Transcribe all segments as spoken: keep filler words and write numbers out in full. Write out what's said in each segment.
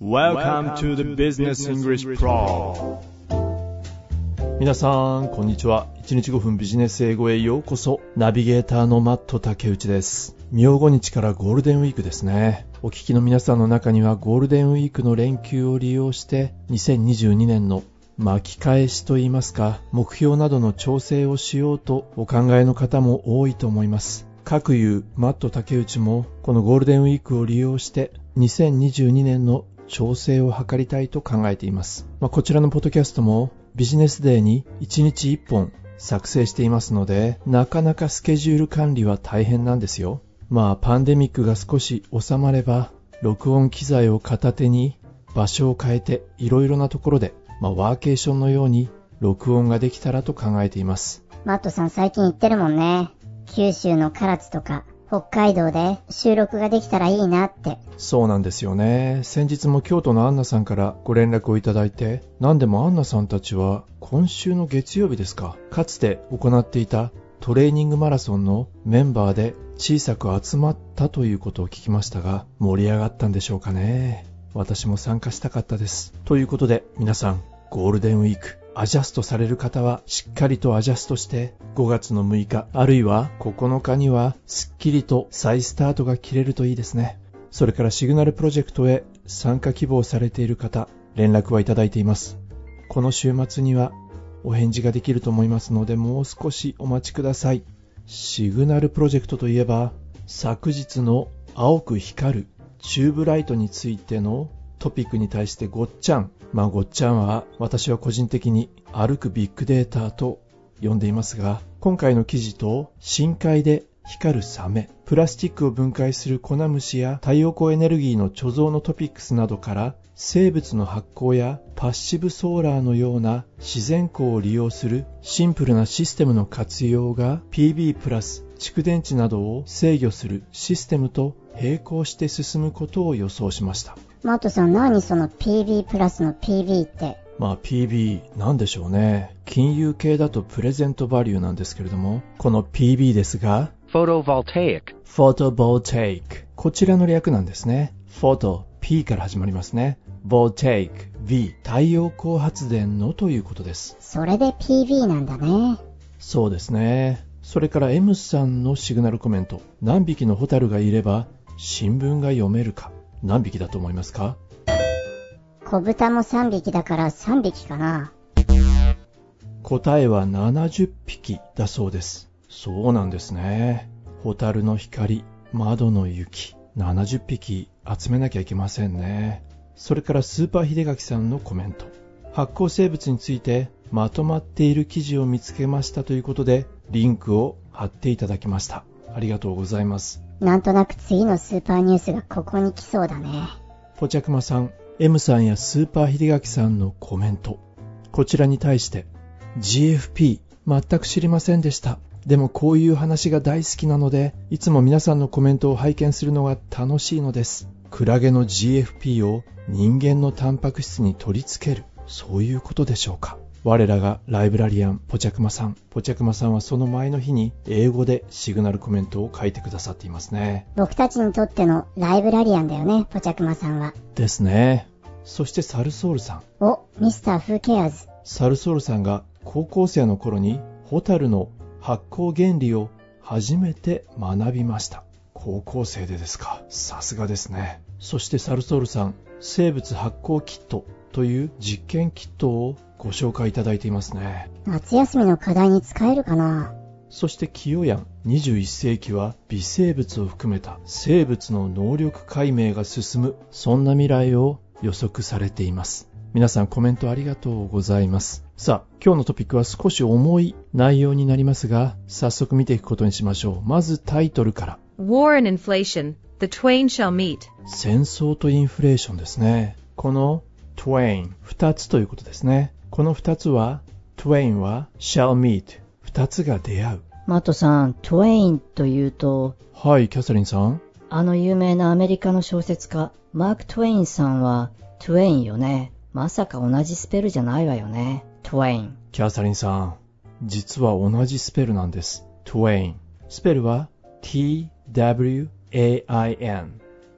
Welcome to the Business English Pro。 皆さんこんにちは。いちにちごふんビジネス英語へようこそ。ナビゲーターのマット竹内です。明後日からゴールデンウィークですね。お聞きの皆さんの中にはゴールデンウィークの連休を利用してにせんにじゅうにねんの巻き返しといいますか、目標などの調整をしようとお考えの方も多いと思います。各有マット竹内もこのゴールデンウィークを利用してにせんにじゅうにねんの調整を図りたいと考えています。まあ、こちらのポッドキャストもビジネスデーにいちにちいっぽん作成していますので、なかなかスケジュール管理は大変なんですよ。まあパンデミックが少し収まれば、録音機材を片手に場所を変えていろいろなところで、まあ、ワーケーションのように録音ができたらと考えています。 マットさん最近言ってるもんね。九州の唐津とか北海道で収録ができたらいいなって。 そうなんですよね。先日も京都のアンナさんからご連絡をいただいて、何でもアンナさんたちは今週の月曜日ですか、かつて行っていたトレーニングマラソンのメンバーで小さく集まったということを聞きましたが、盛り上がったんでしょうかね。私も参加したかったです。ということで皆さん、ゴールデンウィークアジャストされる方はしっかりとアジャストしてごがつのむいかあるいはここのかにはすっきりと再スタートが切れるといいですね。それからシグナルプロジェクトへ参加希望されている方、連絡はいただいています。この週末にはお返事ができると思いますので、もう少しお待ちください。シグナルプロジェクトといえば、昨日の青く光るチューブライトについてのトピックに対してごっちゃん、まあごっちゃんは私は個人的に歩くビッグデータと呼んでいますが、今回の記事と深海で光るサメ、プラスチックを分解するコナムシや太陽光エネルギーの貯蔵のトピックスなどから、生物の発光やパッシブソーラーのような自然光を利用するシンプルなシステムの活用が ピービー プラス蓄電池などを制御するシステムと並行して進むことを予想しました。 マットさん、何その ピービー プラスの ピービー って。 まあ ピービー なんでしょうね。金融系だとプレゼントバリューなんですけれども、この ピービー ですが Photovoltaic Photovoltaic、 こちらの略なんですね。Photo、P から始まりますね。Voltaic、V、太陽光発電のということです。 それで ピービー なんだね。 そうですね。それから M さんのシグナルコメント、何匹のホタルがいれば新聞が読めるか、何匹だと思いますか？ 小豚もさんびきだからさんびきかな。 答えはななじゅっぴきだそうです。そうなんですね。ホタルの光、窓の雪、ななじゅっぴき集めなきゃいけませんね。それからスーパー秀垣さんのコメント、発光生物についてまとまっている記事を見つけましたということで、リンクを貼っていただきました。ありがとうございます。 なんとなく次のスーパーニュースがここに来そうだね。 ポチャクマさん、M さんやスーパー秀垣さんのコメント、こちらに対して ジーエフピー 全く知りませんでした。でもこういう話が大好きなので、いつも皆さんのコメントを拝見するのが楽しいのです。クラゲの ジーエフピー を人間のタンパク質に取り付ける、そういうことでしょうか。我らがライブラリアンポチャクマさん、ポチャクマさんはその前の日に英語でシグナルコメントを書いてくださっていますね。 僕たちにとってのライブラリアンだよね、ポチャクマさんは。 ですね。そしてサルソールさん、 お、ミスターフーケアーズ。 サルソールさんが高校生の頃にホタルの発光原理を初めて学びました。高校生でですか。さすがですね。そしてサルソールさん、生物発光キットという実験キットをご紹介いただいていますね。 夏休みの課題に使えるかな。 そしてキヨヤン、にじゅういっせいきは微生物を含めた生物の能力解明が進む、そんな未来を予測されています。皆さんコメントありがとうございます。さあ、今日のトピックは少し重い内容になりますが、早速見ていくことにしましょう。まずタイトルから。 War and Inflation, the twain shall meet. 戦争とインフレーションですね。この twain、 二つということですね。この二つは twain は shall meet、 二つが出会う。 マットさん、トウェインというと、 はい、キャサリンさん。 あの有名なアメリカの小説家マーク・トウェインさんはトウェインよね。まさか同じスペルじゃないわよね。トウェイン。 キャサリンさん、実は同じスペルなんです。トウェイン。スペルは ティーダブリューエーアイエヌ。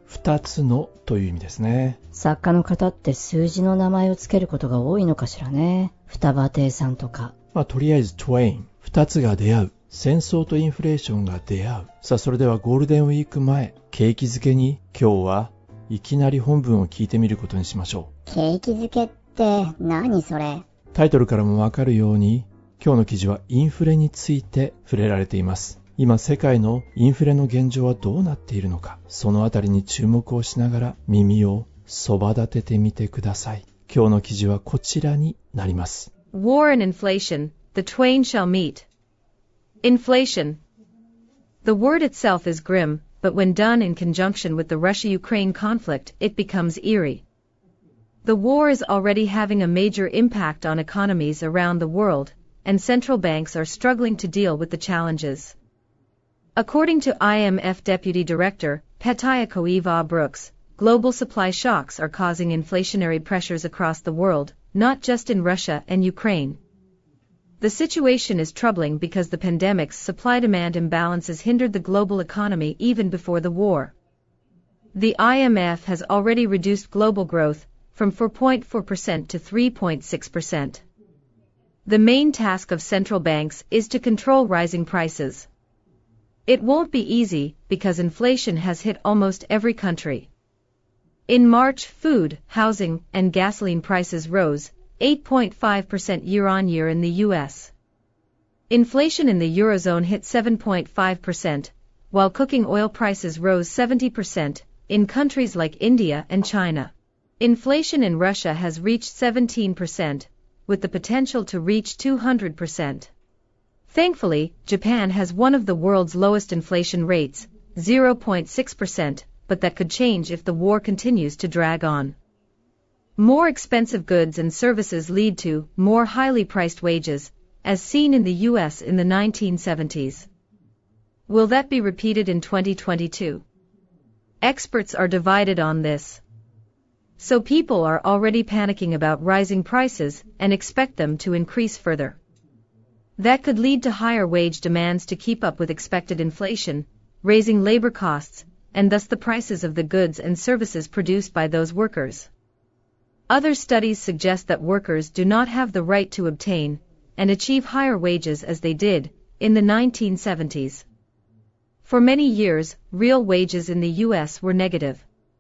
二つのという意味ですね。 作家の方って数字の名前をつけることが多いのかしらね。双葉亭さんとか。 まあとりあえず Twain、二つが出会う。戦争とインフレーションが出会う。さあそれではゴールデンウィーク前、景気づけに今日はいきなり本文を聞いてみることにしましょう。 景気づけって何それ？ タイトルからもわかるように、今日の記事はインフレについて触れられています。今世界のインフレの現状はどうなっているのか、そのあたりに注目をしながら耳をそば立ててみてください。今日の記事はこちらになります。 War and inflation, the twain shall meet. Inflation. The word itself is grim, but when done in conjunction with the Russia-Ukraine conflict, it becomes eerie. The war is already having a major impact on economies around the world, and central banks are struggling to deal with the challenges. According to I M F Deputy Director, Petya Koeva-Brooks, global supply shocks are causing inflationary pressures across the world, not just in Russia and Ukraine. The situation is troubling because the pandemic's supply-demand imbalances hindered the global economy even before the war. The I M F has already reduced global growth from four point four percent to three point six percent. The main task of central banks is to control rising prices. It won't be easy because inflation has hit almost every country. In March, food, housing, and gasoline prices rose eight point five percent year-on-year in the U S. Inflation in the Eurozone hit seven point five percent, while cooking oil prices rose seventy percent in countries like India and China. Inflation in Russia has reached seventeen percent, with the potential to reach two hundred percent. Thankfully, Japan has one of the world's lowest inflation rates, zero point six percent, but that could change if the war continues to drag on. More expensive goods and services lead to more highly priced wages, as seen in the U S in the nineteen seventies. Will that be repeated in twenty twenty-two? Experts are divided on this. So people are already panicking about rising prices and expect them to increase further. That could lead to higher wage demands to keep up with expected inflation, raising labor costs, and thus the prices of the goods and services produced by those workers. Other studies suggest that workers do not have the right to obtain and achieve higher wages as they did in the nineteen seventies. For many years, real wages in the U S were negative.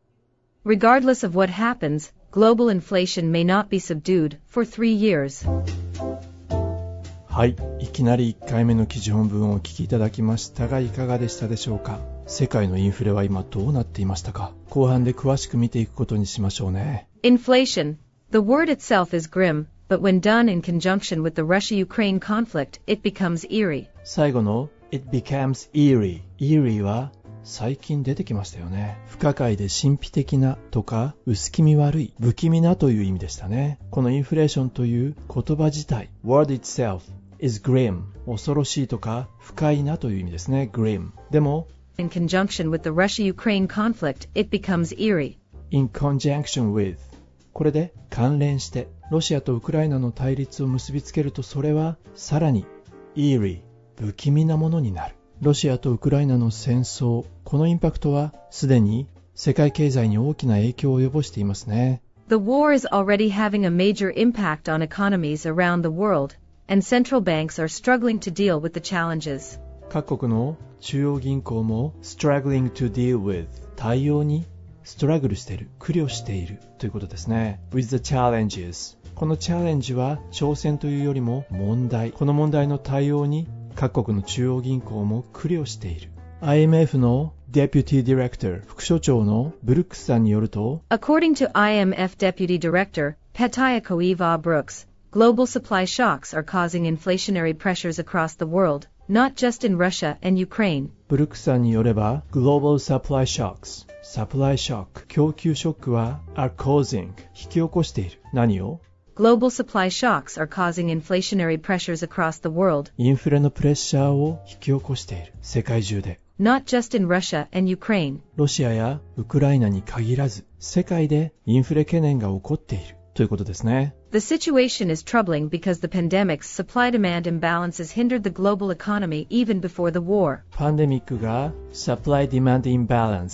Regardless of what happens, global inflation may not be subdued for three years. はい、いきなりいっかいめの記事本文をお聞きいただきましたがいかがでしたでしょうか。世界のインフレは今どうなっていましたか。後半で詳しく見ていくことにしましょうね。 Inflation. The word itself is grim, but when done in conjunction with the Russia-Ukraine conflict, it becomes eerie. 最後の It becomes eerie. eerie は最近出てきましたよね。不可解で神秘的なとか薄気味悪い、不気味なという意味でしたね。このインフレーションという言葉自体、word itself is grim. 恐ろしいとか不快なという意味ですね。grim. でも、 In conjunction with the Russia-Ukraine conflict, it becomes eerie. in conjunction with. これで関連してロシアとウクライナの対立を結びつけるとそれはさらに eerie、不気味なものになる。ロシアとウクライナの戦争、このインパクトはすでに世界経済に大きな影響を及ぼしていますね。 The war is already having a major impact on economies around the world, and central banks are struggling to deal with the challenges. 各国の中央銀行も struggling to deal with 対応にストラグルしている、苦慮しているということですね。with the challenges。このチャレンジは挑戦というよりも問題。この問題の対応に各国の中央銀行も苦慮している。アイエムエフ の Deputy Director 副所長のブルックスさんによると According to I M F Deputy Director, Petya Koeva-Brooks, global supply shocks are causing inflationary pressures across the world, not just in Russia and Ukraine. ブルックスさんによれば Global supply shocks サプライショック、供給ショックは are causing 引き起こしている。何を Global supply shocks are causing inflationary pressures across the world. インフレのプレッシャーを引き起こしている。世界中で。 Not just in Russia and Ukraine. ロシアやウクライナに限らず、世界でインフレ懸念が起こっているということですね。 The situation is troubling because the pandemic's supply-demand imbalances hindered the global economy even before the war. パンデミックが supply-demand imbalance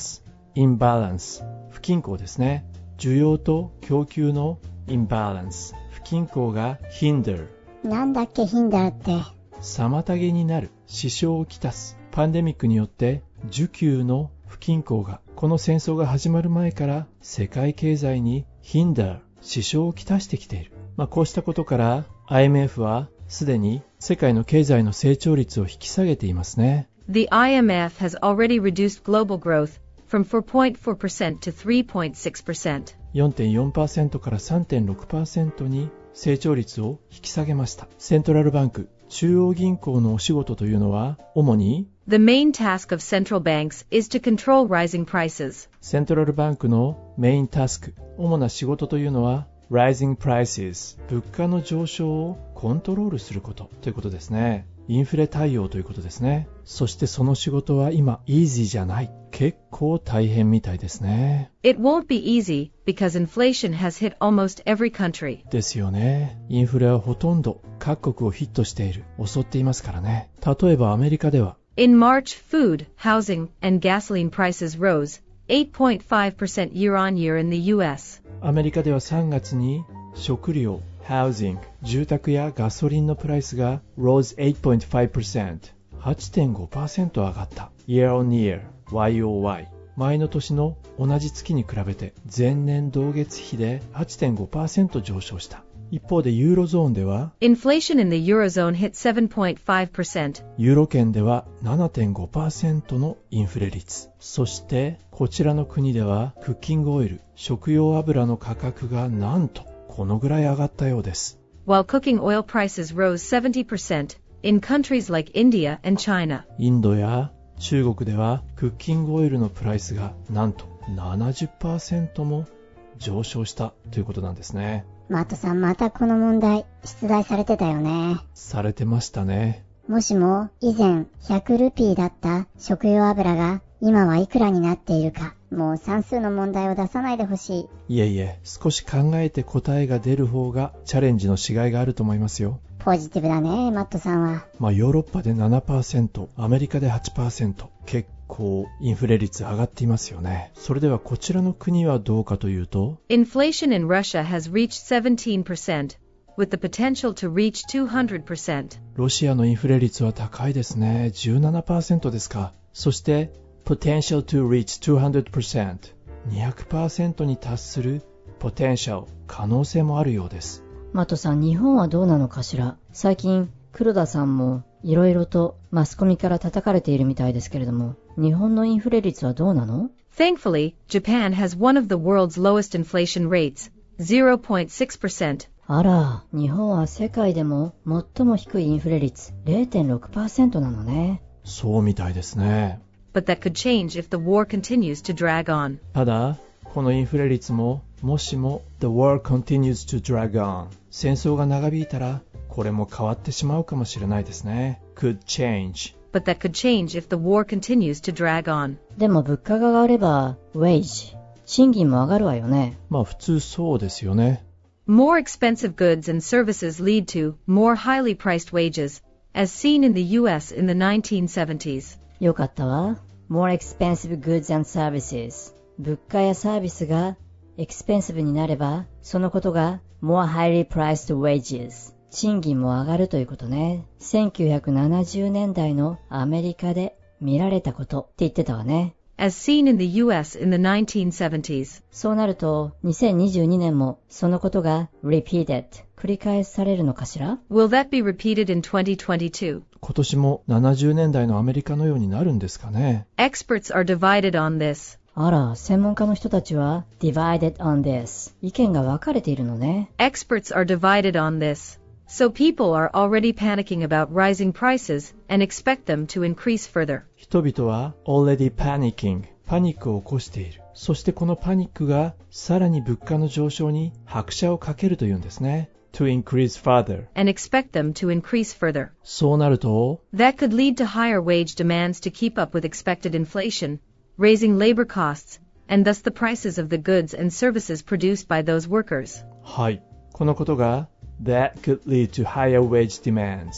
imbalance、不均衡ですね。需要と供給の imbalance、不均衡が hinder、 なんだっけヒンダーって。 妨げになる、支障をきたす。パンデミックによって需給の不均衡がこの戦争が始まる前から世界経済に hinder、支障をきたしてきている。まあ、こうしたことから アイエムエフ はすでに世界の経済の成長率を引き下げていますね。 The I M F has already reduced global growth from four point four percent to three point six percent。 よんてんよんパーセント から さんてんろくパーセント に成長率を引き下げました。セントラルバンク、中央銀行のお仕事というのは主に The main task of central banks is to control rising prices。 セントラルバンクのメインタスク、主な仕事というのは rising prices、物価の上昇をコントロールすることということですね。インフレ対応ということですね。そしてその仕事は今 easy じゃない。結構大変みたいですね。 It won't be easy because inflation has hit almost every country。 ですよね。インフレはほとんど各国をヒットしている。襲っていますからね。例えばアメリカでは In March, food, housing, and gasoline prices rose eight point five percent year on year in the U S。 アメリカではさんがつに食料、housing、住宅やガソリンのプライスが rose eight point five percent、はちてんごパーセント 上がった。year on year、ワイオーワイ。前の年の同じ月に比べて前年同月比で はちてんごパーセント 上昇した。一方でユーロゾーンでは Inflation in the Eurozone hit seven point five percent。 ユーロ圏では ななてんごパーセント のインフレ率。そしてこちらの国ではクッキングオイル、食用油の価格がなんとこのぐらい上がったようです。 While cooking oil prices rose seventy percent in countries like India and China。 インドや中国ではクッキングオイルのプライスがなんと ななじゅっパーセント も上昇したということなんですね。 マットさんまたこの問題出題されてたよね。 されてましたね。 もしも以前ひゃくルピーだった食用油が今はいくらになっているか、もう算数の問題を出さないでほしい。 いえいえ、少し考えて答えが出る方がチャレンジのしがいがあると思いますよ。 ポジティブだね、マットさんは。 まあヨーロッパで ななパーセント、アメリカで はちパーセント、結構インフレ率上がっていますよね。それではこちらの国はどうかというと Inflation in Russia has reached seventeen percent with the potential to reach two hundred percent。 ロシアのインフレ率は高いですね。 じゅうななパーセント ですか。そして potential to reach two hundred percent、 にひゃくパーセント に達する potential、 可能性もあるようです。 マトさん、日本はどうなのかしら。最近黒田さんもいろいろとマスコミから叩かれているみたいですけれども、日本のインフレ率はどうなの？ Thankfully, Japan has one of the world's lowest inflation rates, zero point six percent。 あら、日本は世界でも最も低いインフレ率 ゼロてんろくパーセント なのね。 そうみたいですね。 But that could change if the war continues to drag on。 ただこのインフレ率ももしも The war continues to drag on、 戦争が長引いたらこれも変わってしまうかもしれないですね。 could change。 But that could change if the war continues to drag on。 でも物価が上がれば wage、 賃金も上がるわよね。 まあ普通そうですよね。 More expensive goods and services lead to more highly priced wages, as seen in the U S in the nineteen seventies。 よかったわ。 More expensive goods and services、 物価やサービスがエクスペンシブになれば、そのことが more highly priced wages、 賃金も上がるということね。せんきゅうひゃくななじゅうねんだいのアメリカで見られたことって言ってたわね。 As seen in the U S in the nineteen seventies。 そうなるとにせんにじゅうにねんもそのことが repeated、 繰り返されるのかしら。 Will that be repeated in twenty twenty-two？ 今年もななじゅうねんだいのアメリカのようになるんですかね。 Experts are divided on this。 あら、専門家の人たちは divided on this、 意見が分かれているのね。 Experts are divided on this. So people are already panicking about rising prices and expect them to increase further. 人々は already panicking、 パニックを起こしている。そしてこのパニックがさらに物価の上昇に拍車をかけるというんですね。to increase further。 And expect them to increase further. そうなると That could lead to higher wage demands to keep up with expected inflation,raising labor costs, and thus the prices of the goods and services produced by those workers. はい。このことが That could lead to higher wage demands、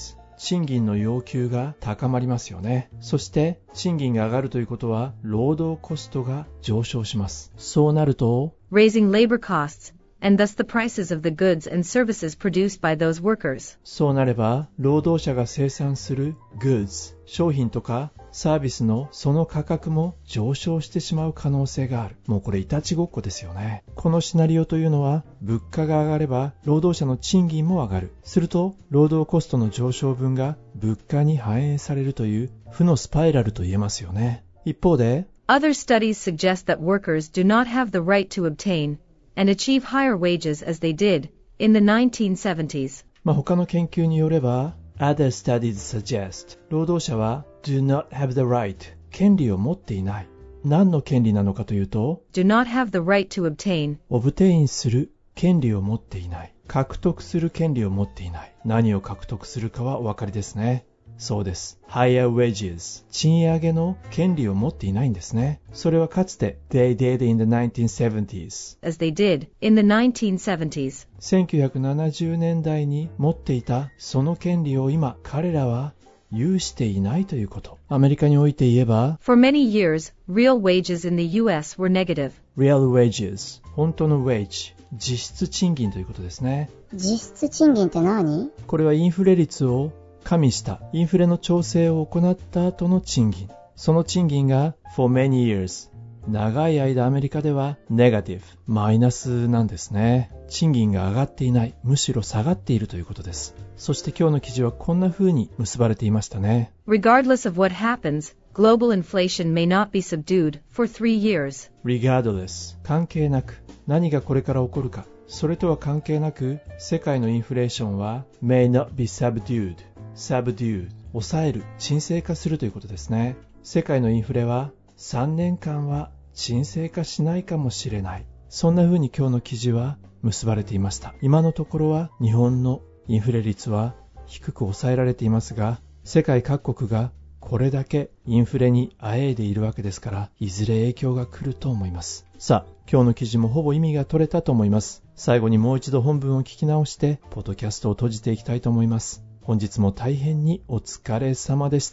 賃金の要求が高まりますよね。そして賃金が上がるということは労働コストが上昇します。そうなると raising labor costs, and thus the prices of the goods and services produced by those workers. そうなれば労働者が生産する goods 商品とかサービスのその価格も上昇してしまう可能性がある。もうこれいたちごっこですよね。このシナリオというのは物価が上がれば労働者の賃金も上がる。すると労働コストの上昇分が物価に反映されるという負のスパイラルと言えますよね。一方で Other studies suggest that workers do not have the right to obtain and achieve higher wages as they did in the nineteen seventies. まあ他の研究によればOther studies suggest 労働者は do not have the right 権利を持っていない。何の権利なのかというと do not have the right to obtain オブテインする権利を持っていない。獲得する権利を持っていない。何を獲得するかはお分かりですね。そうです。higher wages 賃上げの権利を持っていないんですね。それはかつて they did in the nineteen seventies as they did in the nineteen seventies せんきゅうひゃくななじゅうねんだいに持っていたその権利を今彼らは有していないということ。アメリカにおいて言えば For many years, real wages in the U S were negative. real wages 本当の wage 実質賃金ということですね。 実質賃金って何？ これはインフレ率を加味したインフレの調整を行った後の賃金。その賃金が for many years 長い間アメリカでは negative マイナスなんですね。賃金が上がっていない、むしろ下がっているということです。そして今日の記事はこんな風に結ばれていましたね。 Regardless of what happens, global inflation may not be subdued for three years. Regardless 関係なく何がこれから起こるか、それとは関係なく世界のインフレーションは may not be subdued subdue 抑える、沈静化するということですね。世界のインフレはさんねんかんは沈静化しないかもしれない。そんな風に今日の記事は結ばれていました。今のところは日本のインフレ率は低く抑えられていますが、世界各国がこれだけインフレにあえいでいるわけですから、いずれ影響が来ると思います。さあ、今日の記事もほぼ意味が取れたと思います。最後にもう一度本文を聞き直して、ポッドキャストを閉じていきたいと思います。本日も大変にお疲れ様でした。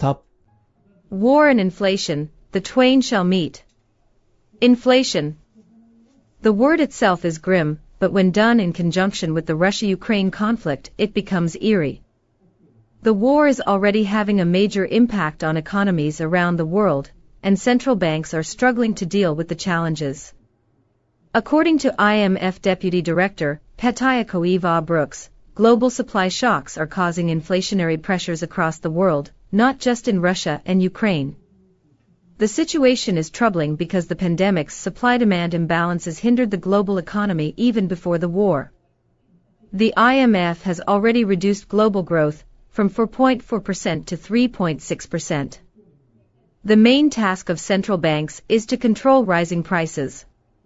War and inflation, the twain shall meet. Inflation. The word itself is grim, but when done in conjunction with the Russia-Ukraine conflict, it becomes eerie. The war is already having a major impact on economies around the world, and central banks are struggling to deal with the challenges. According to I M F Deputy Director, Petya Koeva-Brooks, global supply shocks are causing inflationary pressures across the world, not just in Russia and Ukraine. The situation is troubling because the pandemic's supply-demand imbalances hindered the global economy even before the war. The I M F has already reduced global growth from four point four percent to three point six percent. The main task of central banks is to control rising prices.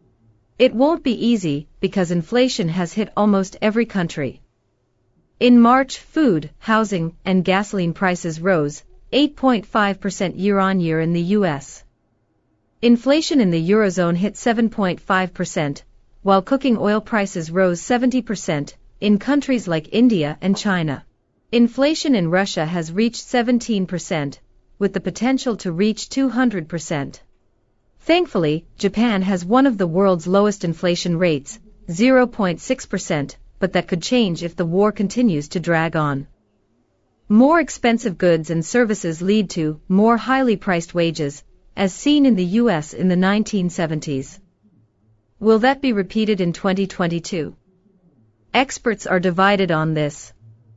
It won't be easy because inflation has hit almost every country. In March, food, housing, and gasoline prices rose eight point five percent year-on-year in the U S. Inflation in the Eurozone hit seven point five percent, while cooking oil prices rose seventy percent in countries like India and China. Inflation in Russia has reached seventeen percent, with the potential to reach two hundred percent. Thankfully, Japan has one of the world's lowest inflation rates, zero point six percent, but that could change if the war continues to drag on. More expensive goods and services lead to more highly priced wages, as seen in the U S in the nineteen seventies. Will that be repeated in twenty twenty-two? Experts are divided on this.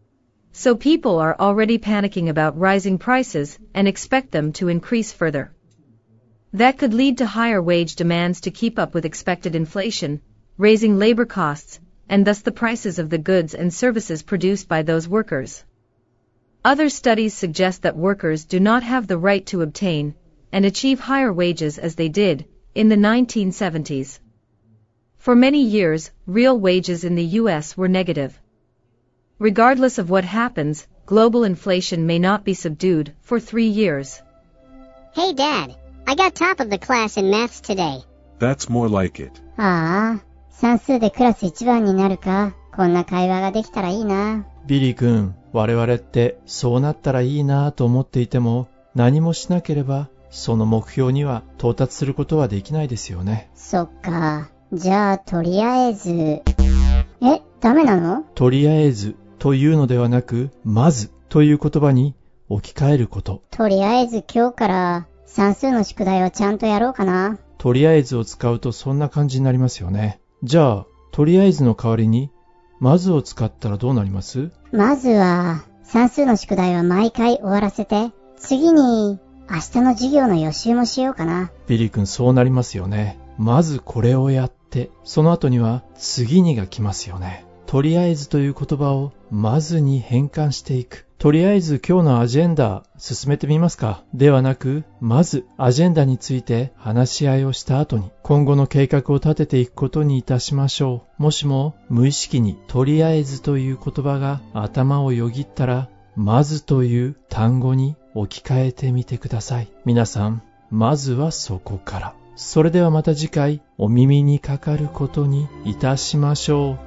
So people are already panicking about rising prices and expect them to increase further. That could lead to higher wage demands to keep up with expected inflation, raising labor costs, and thus the prices of the goods and services produced by those workers. Other studies suggest that workers do not have the right to obtain and achieve higher wages as they did in the nineteen seventies. For many years, real wages in the U S were negative. Regardless of what happens, global inflation may not be subdued for three years. Hey Dad, I got top of the class in maths today. That's more like it. ああ、算数でクラス一番になるか。こんな会話ができたらいいな。 ビリー君、我々ってそうなったらいいなぁと思っていても、何もしなければその目標には到達することはできないですよね。 そっか。じゃあ、とりあえず。え、ダメなの？ とりあえずというのではなく、まずという言葉に置き換えること。 とりあえず今日から算数の宿題をちゃんとやろうかな。 とりあえずを使うとそんな感じになりますよね。じゃあ、とりあえずの代わりに、まずを使ったらどうなります？ まずは、算数の宿題は毎回終わらせて、次に、明日の授業の予習もしようかな。 ビリー君、そうなりますよね。まずこれをやって、その後には次にが来ますよね。とりあえずという言葉をまずに変換していく。とりあえず今日のアジェンダ進めてみますか。ではなく、まずアジェンダについて話し合いをした後に今後の計画を立てていくことにいたしましょう。もしも無意識にとりあえずという言葉が頭をよぎったら、まずという単語に置き換えてみてください。皆さん、まずはそこから。それではまた次回お耳にかかることにいたしましょう。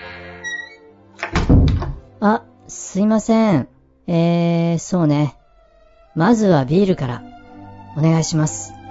あ、すいません。えー、そうね。まずはビールからお願いします。